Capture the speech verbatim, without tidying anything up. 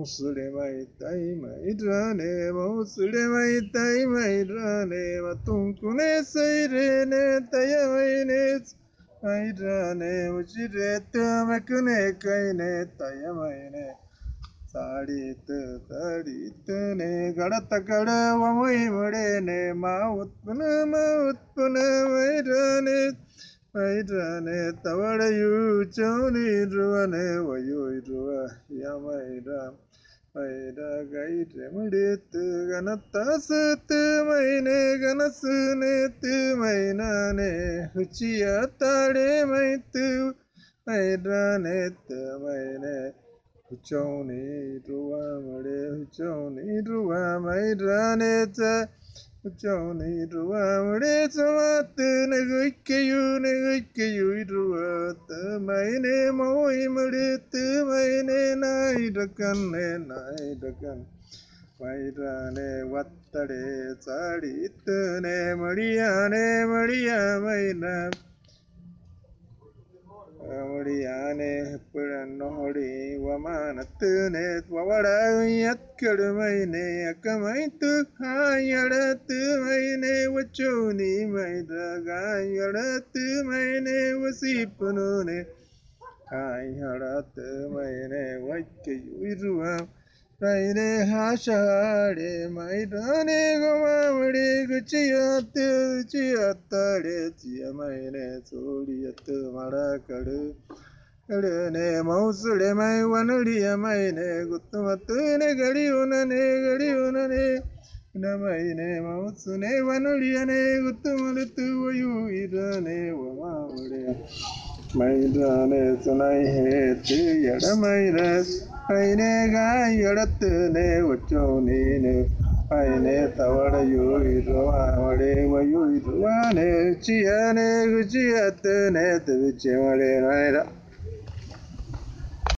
Mausule mai tai mai rane, mausule mai tai mai rane, matunkune sairene taya mai ne mai rane, uchirete makune kaine taya mai ne. Sadit sadit ne gadata gada vamui made ne mautpuna mautpuna mai rane. Maidane tavadayu choni ruane vayu ruwa yamaida maida gaite mudit ganatasut maine ganasunit mainane huchiya tade maitu maidane maine huchoni ruwa made huchoni ruwa maidane ta Johnny Ruamade Samat Nagayu Nagayu Ruat my name Oi Madit my name Naidakan Naidakan Maidane Watade Sadit Ne Mariane Maria Maina Mariane Puranori Wamanatune Wawada Kadamaine Akamaitu Hayadatu Maine Wachuni Maida Gayadatu Maine Wasipunune Hayadatu Maine Wakayurua Raine Hashade Maidane Gomamade Guchiatu Chiatare Chiamaine Sodiatu Marakadu Kadene Mausule Mai Vanudia Maine Gutumatune Gadiunane Gadiunane Namaine Mausune Vanudiane Gutumatu Yuidane Wamavade Maidane Sunai Heti Yadamaines Aine Gai Yadatune Uchoni Aine Tavadayu Iruane Vayu Iruane Chiane Guchiatune Vichimade Naira